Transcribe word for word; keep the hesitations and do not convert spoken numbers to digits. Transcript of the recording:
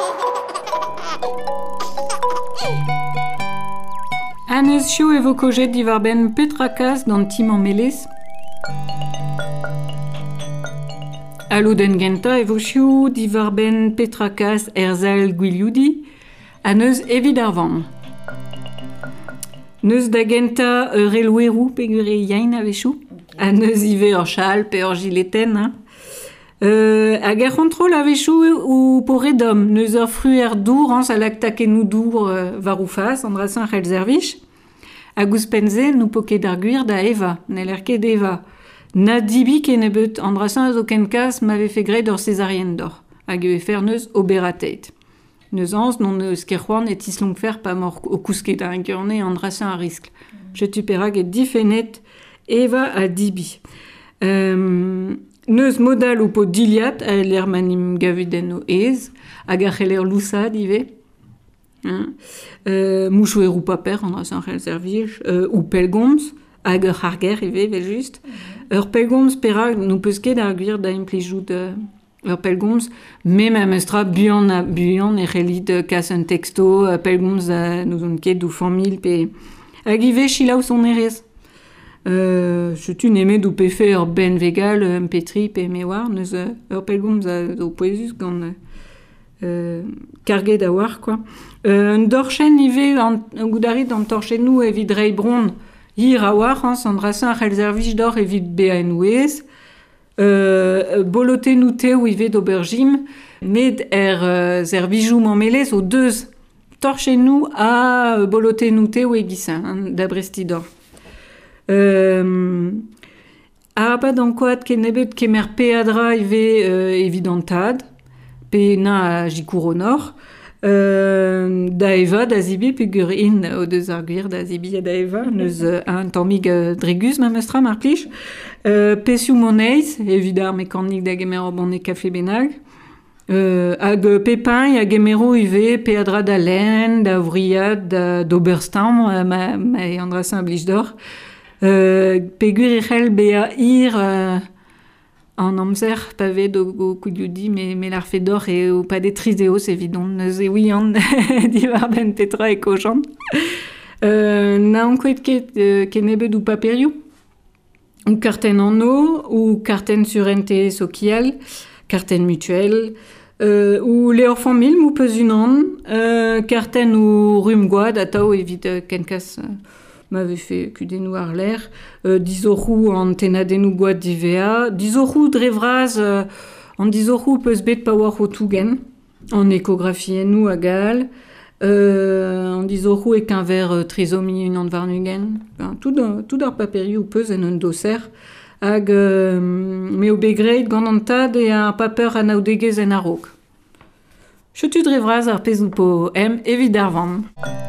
Aneus chio evo kojet diwar ben petrakas d'an tim an melez. Alo den genta evo chio diwar ben petrakas erzal gwilioudi, aneus evit ar vamm. Neus da genta ur relouerou pegure yain a vechou, aneus ive ur chal pe ur gileten, hein. Euh, hag ar control a vechou ou poredom, neus ur fruer dour ans a lak takenou dour euh, var ou fas, an drasan c'hell servich. Hag ouspenze nou poket ar gwir da eva, nel er ket eva. Na dibi ken ebet, an drasan a zo ken kas m'ave fe gret ur césarienne d'or, hag eo efer neus oberateit. Neus ans non eus ket c'hoant et tislong fer pa mor o kousket an gurne an drasan a riskl. Je tu perag et difenet eva a dibi. Euh, Neus modal ou po diliat a l'er manim gavuden o ez, hag ar c'heller loussad ive. Hein? Euh, Mouchouer ou paper, an dra san c'hell servich, euh, ou pelgomz, hag ur c'harger ive, vel just. Ur pelgomz perag nou peus ket ar gwir da implijout euh, ur pelgomz, me ma mestra buan a buan e c'hellit euh, kas un texto, euh, pelgomz a nou zon ket dou famil, pe hag ive chilaou son erez. Euh, je tu nemet ou pefe ur ben vegal un petri pe me war neus uh, ur pelgomz a zo poezus gant euh, karget a war quoi. Euh, un dorchen ive an goudarit an torchenou evit rei bron hir a war hein, an drasan a c'hell servich d'or evit be a enouez. Euh, bolote nou te ou ive d'aubergim med er euh, servijou man melez o deus torchenou a euh, bolote nou te ou egisin hein, da bresti d'or. Euh, Arabad an koad ken ebet kemer peadra ive euh, evidantad, pe na a jikour o nor, euh, da eva da zibi pegur in o deus ar gwir da zibi a da eva, neus euh, un tammig euh, dregus ma meustra mar plij, euh, pesiou moneiz, evidar mekanik da gemer o bonne kafe benag, euh, hag pepin hag emero ive peadra da len, da vriad, da d'oberstam, euh, ma, ma an drasan a blij d'or, Euh, pegur e c'hell be a hir euh, an amzer pavet o, o koudioudi me, me l'ar fet d'or e o pa de trizeos evidon neus e ouian diwar ben petra e kojant. Euh, na an kouet ket euh, ken ebet ou paperiou, ou karten an o, ou karten surente sokial, karten mutuel, euh, ou le ur famil mou peus un an, euh, karten ou rum gwad atao evit euh, ken kas... Euh, m'avait fait kudenou ar l'air, euh, dizorou an tenadenou gwad divea, dizorou drevraz, euh, an dizorou peus bet pa war o tougen, an échographienou a gal, euh, an dizorou ek un ver euh, trisomi un an varnugen, ben, tout ar paperiou peus en un doser, hag euh, me o begreit gant an tad e ar paper an aoudegez en a rog. Je tu drevraz ar pezou po em evit ar vamm.